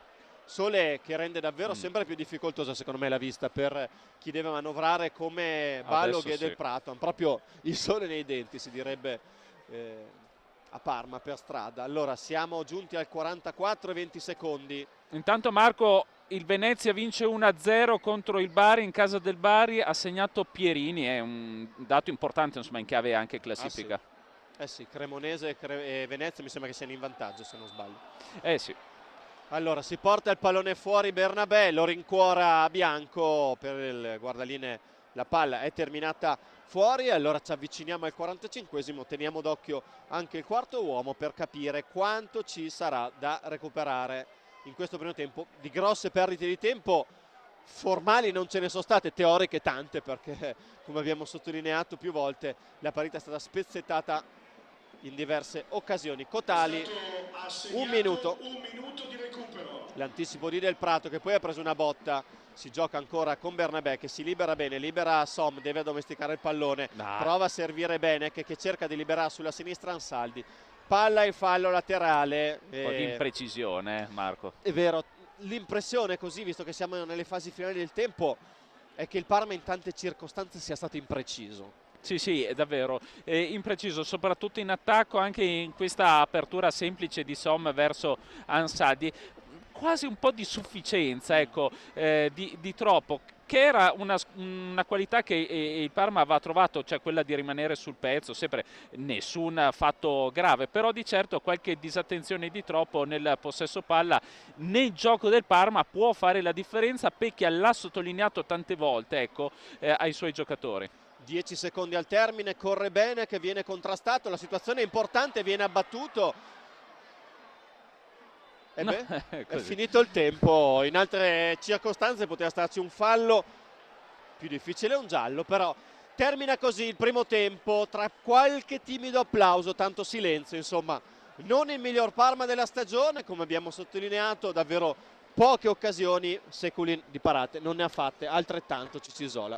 Sole che rende davvero mm. sempre più difficoltosa secondo me la vista per chi deve manovrare come Balog e Del sì. Prato. Hanno proprio il sole nei denti, si direbbe eh, a Parma per strada. Allora siamo giunti al quarantaquattro e venti secondi. Intanto Marco, il Venezia vince uno a zero contro il Bari in casa del Bari, ha segnato Pierini, è un dato importante insomma in chiave anche classifica. Ah, sì. Eh sì, Cremonese e, Cre e Venezia mi sembra che siano in vantaggio se non sbaglio. Eh sì. Allora si porta il pallone fuori Bernabé, lo rincuora Bianco per il guardaline, la palla è terminata fuori. Allora ci avviciniamo al quarantacinquesimo, teniamo d'occhio anche il quarto uomo per capire quanto ci sarà da recuperare in questo primo tempo. Di grosse perdite di tempo formali non ce ne sono state, teoriche tante, perché come abbiamo sottolineato più volte la partita è stata spezzettata in diverse occasioni. Cotali, un minuto, un minuto di recupero. L'anticipo di Del Prato che poi ha preso una botta. Si gioca ancora con Bernabé che si libera bene, libera Som, deve addomesticare il pallone, nah. prova a servire bene che, che cerca di liberare sulla sinistra Ansaldi. Palla in fallo laterale. Un po' di imprecisione, Marco. È vero, l'impressione così, visto che siamo nelle fasi finali del tempo, è che il Parma in tante circostanze sia stato impreciso. Sì, sì, è davvero eh, impreciso, soprattutto in attacco, anche in questa apertura semplice di Som verso Ansaldi. Quasi un po' di sufficienza, ecco, eh, di, di troppo. che era una, una qualità che il Parma aveva trovato, cioè quella di rimanere sul pezzo, sempre nessun fatto grave, però di certo qualche disattenzione di troppo nel possesso palla nel gioco del Parma può fare la differenza. Pecchia l'ha sottolineato tante volte, ecco, eh, ai suoi giocatori. dieci secondi al termine, corre bene che viene contrastato, la situazione è importante, viene abbattuto. E No, beh, è è finito il tempo. In altre circostanze poteva starci un fallo, più difficile un giallo, però termina così il primo tempo tra qualche timido applauso, tanto silenzio, insomma non il miglior Parma della stagione, come abbiamo sottolineato, davvero poche occasioni. Seculin di parate non ne ha fatte, altrettanto Cicisola.